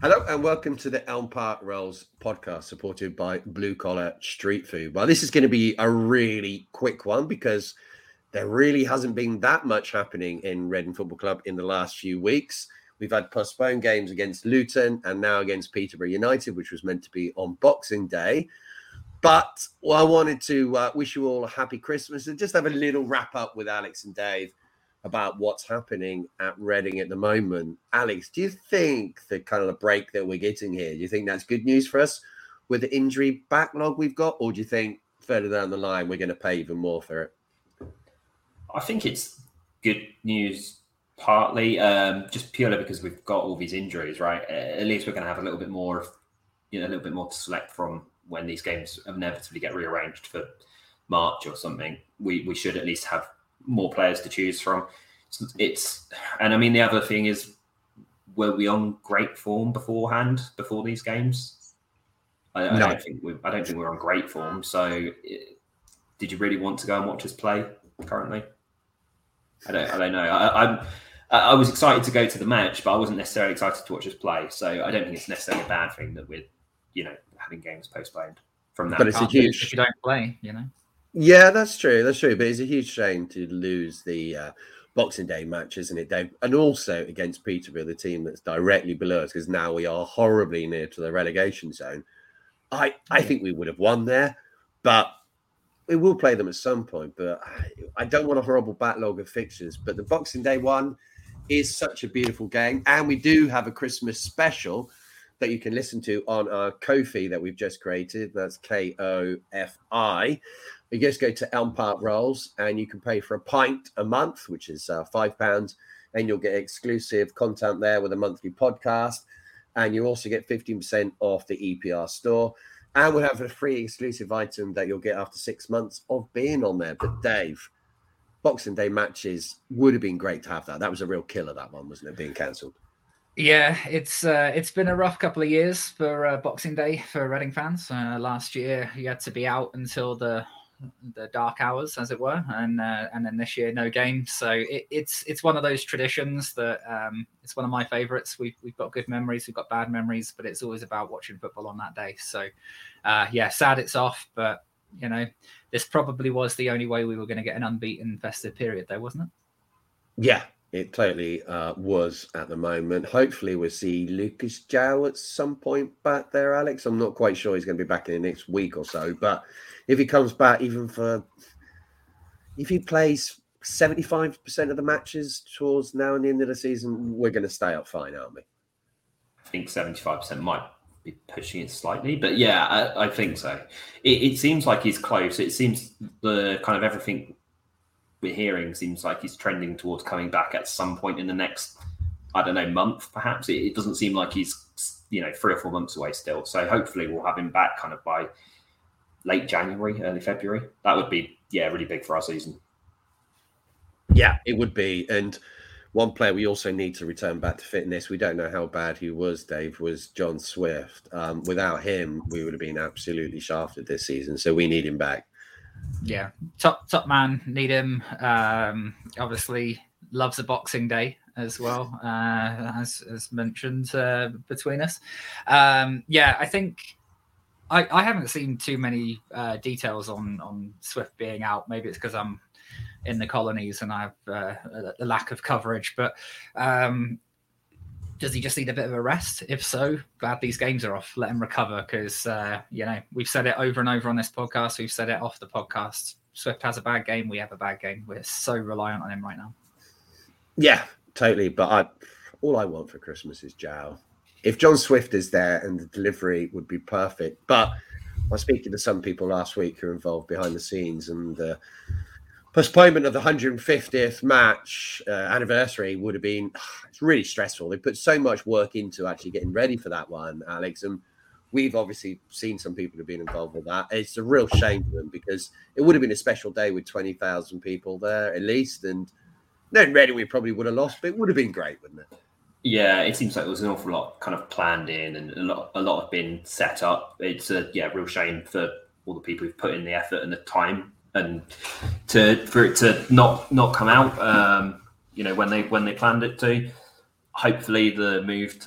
Hello and welcome to the Elm Park Rolls podcast, supported by Blue Collar Street Food. Well, this is going to be a really quick one because there really hasn't been that much happening in Reading Football Club in the last few weeks. We've had postponed games against Luton and now against Peterborough United, which was meant to be on Boxing Day. But I wanted to wish you all a happy Christmas and just have a little wrap up with Alex and Dave about what's happening at Reading at the moment. Alex, do you think the kind of the break that we're getting here, do you think that's good news for us with the injury backlog we've got? Or do you think further down the line, we're going to pay even more for it? I think it's good news partly, just purely because we've got all these injuries, right? At least we're going to have a little bit more to select from when these games inevitably get rearranged for March or something. We should at least have more players to choose from. And I mean, the other thing is, were we on great form before these games? I don't think we're on great form. So, did you really want to go and watch us play currently? I don't know. I was excited to go to the match, but I wasn't necessarily excited to watch us play. So I don't think it's necessarily a bad thing that we're, having games postponed from that. But it's a huge if you don't play, Yeah, that's true. But it's a huge shame to lose the Boxing Day match, isn't it, Dave? And also against Peterborough, the team that's directly below us, because now we are horribly near to the relegation zone. I think we would have won there, but we will play them at some point. But I don't want a horrible backlog of fixtures. But the Boxing Day one is such a beautiful game. And we do have a Christmas special that you can listen to on our Ko-fi that we've just created. That's Kofi. You just go to Elm Park Rolls and you can pay for a pint a month, which is £5, and you'll get exclusive content there with a monthly podcast. And you also get 15% off the EPR store. And we'll have a free exclusive item that you'll get after 6 months of being on there. But Dave, Boxing Day matches would have been great to have that. That was a real killer, that one, wasn't it, being cancelled? Yeah, it's been a rough couple of years for Boxing Day for Reading fans. Last year, you had to be out until the dark hours, as it were, and then this year no game. So it's one of those traditions that it's one of my favourites. We've got good memories, we've got bad memories, but it's always about watching football on that day. So sad it's off, but this probably was the only way we were going to get an unbeaten festive period, though, wasn't it? Yeah, it totally was at the moment. Hopefully we'll see Lucas João at some point back there, Alex. I'm not quite sure he's going to be back in the next week or so, but if he comes back, if he plays 75% of the matches towards now and the end of the season, we're going to stay up fine, aren't we? I think 75% might be pushing it slightly, but yeah, I think so. It seems like he's close. It seems the kind of everything we're hearing seems like he's trending towards coming back at some point in the next, month, perhaps. It doesn't seem like he's, 3 or 4 months away still. So hopefully we'll have him back kind of by late January, early February. That would be, really big for our season. Yeah, it would be. And one player we also need to return back to fitness, we don't know how bad he was, Dave, was John Swift. Without him, we would have been absolutely shafted this season. So we need him back. Yeah, top man, need him. Obviously, loves a Boxing Day as well, as mentioned between us. I think I haven't seen too many details on Swift being out. Maybe it's because I'm in the colonies and I have a lack of coverage. But does he just need a bit of a rest? If so, glad these games are off. Let him recover because, we've said it over and over on this podcast. We've said it off the podcast. Swift has a bad game. We have a bad game. We're so reliant on him right now. Yeah, totally. But all I want for Christmas is João. If John Swift is there, and the delivery would be perfect. But I was speaking to some people last week who are involved behind the scenes, and the postponement of the 150th match anniversary would have been, it's really stressful. They put so much work into actually getting ready for that one, Alex. And we've obviously seen some people who've been involved with that. It's a real shame for them because it would have been a special day with 20,000 people there at least. And then Reading we probably would have lost, but it would have been great, wouldn't it? Yeah, it seems like there was an awful lot kind of planned in and a lot have been set up. It's a real shame for all the people who've put in the effort and the time and for it to not come out, when they planned it to. Hopefully the move to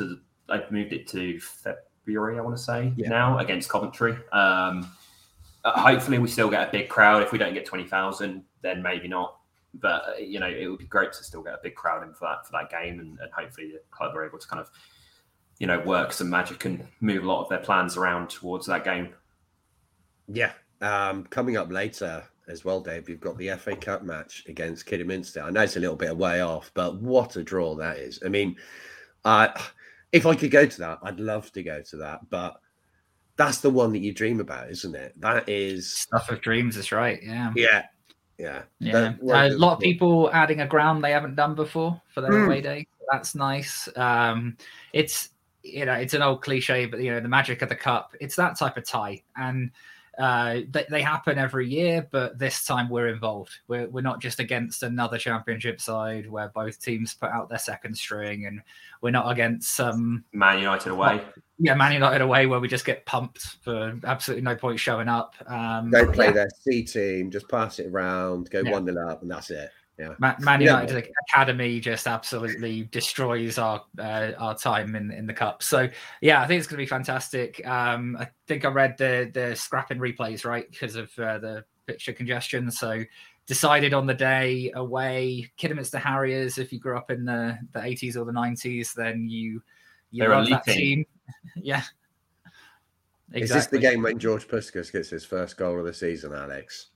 they've moved it to February, I want to say, Yeah. now against Coventry. Hopefully we still get a big crowd. If we don't get 20,000, then maybe not. But, it would be great to still get a big crowd in for that game. And hopefully the club are able to kind of, work some magic and move a lot of their plans around towards that game. Yeah. Coming up later as well, Dave, you've got the FA Cup match against Kidderminster. I know it's a little bit way off, but what a draw that is. I mean, if I could go to that, I'd love to go to that. But that's the one that you dream about, isn't it? That is stuff of dreams. Is right. Yeah. Yeah. A lot of people adding a ground they haven't done before for their away day. That's nice. It's it's an old cliche, but the magic of the cup. It's that type of tie, and they happen every year. But this time we're involved. We're not just against another championship side where both teams put out their second string, and we're not against Man United away. Man United away where we just get pumped for absolutely no point showing up. Don't play their C team, just pass it around, go 1-0 up, and that's it. Yeah, Man United academy just absolutely destroys our time in the cup. So I think it's going to be fantastic. I think I read the scrapping replays right because of the fixture congestion. So decided on the day away, Kidderminster Harriers. If you grew up in the 80s or the 90s, then you love that team. Yeah. Exactly. Is this the game when George Puskas gets his first goal of the season, Alex?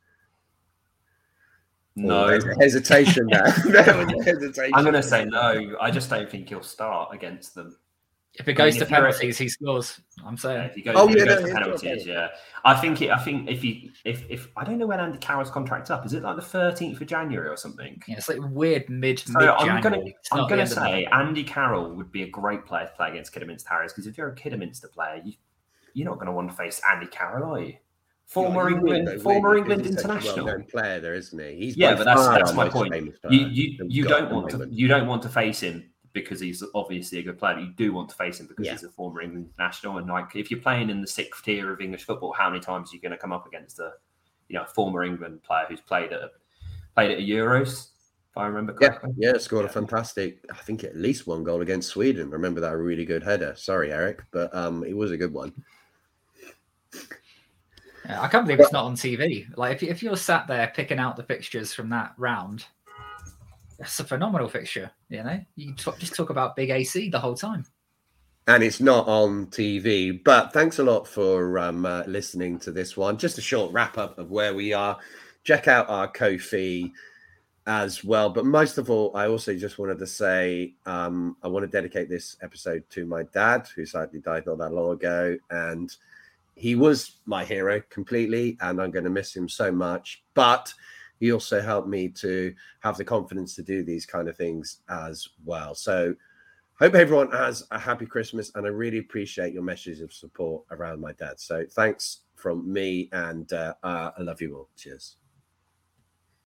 No. There's a hesitation there. I'm going to say no. I just don't think he'll start against them. If it goes to penalties, he scores. I'm saying. If he goes to penalties, I think if I don't know when Andy Carroll's contract's up. Is it like the 13th of January or something? Yeah, it's like weird mid. So I'm going to say Andy Carroll would be a great player to play against Kidderminster Harriers, because if you're a Kidderminster player, you're not going to want to face Andy Carroll, are you? Former England international. Well-known player, there isn't he? But that's my point. You don't want to face him because he's obviously a good player. You do want to face him because he's a former England international. And like, if you're playing in the 6th tier of English football, how many times are you going to come up against a former England player who's played at Euros? If I remember correctly. Scored a fantastic, I think at least one goal against Sweden. Remember that really good header. Sorry, Eric, but it was a good one. I can't believe it's not on TV. Like if you're sat there picking out the fixtures from that round, that's a phenomenal fixture. You just talk about big AC the whole time. And it's not on TV. But thanks a lot for listening to this one. Just a short wrap up of where we are. Check out our Ko-fi as well. But most of all, I also just wanted to say I want to dedicate this episode to my dad, who sadly died not that long ago. And he was my hero completely, and I'm going to miss him so much. But he also helped me to have the confidence to do these kind of things as well. So hope everyone has a happy Christmas, and I really appreciate your messages of support around my dad. So thanks from me, and I love you all. Cheers.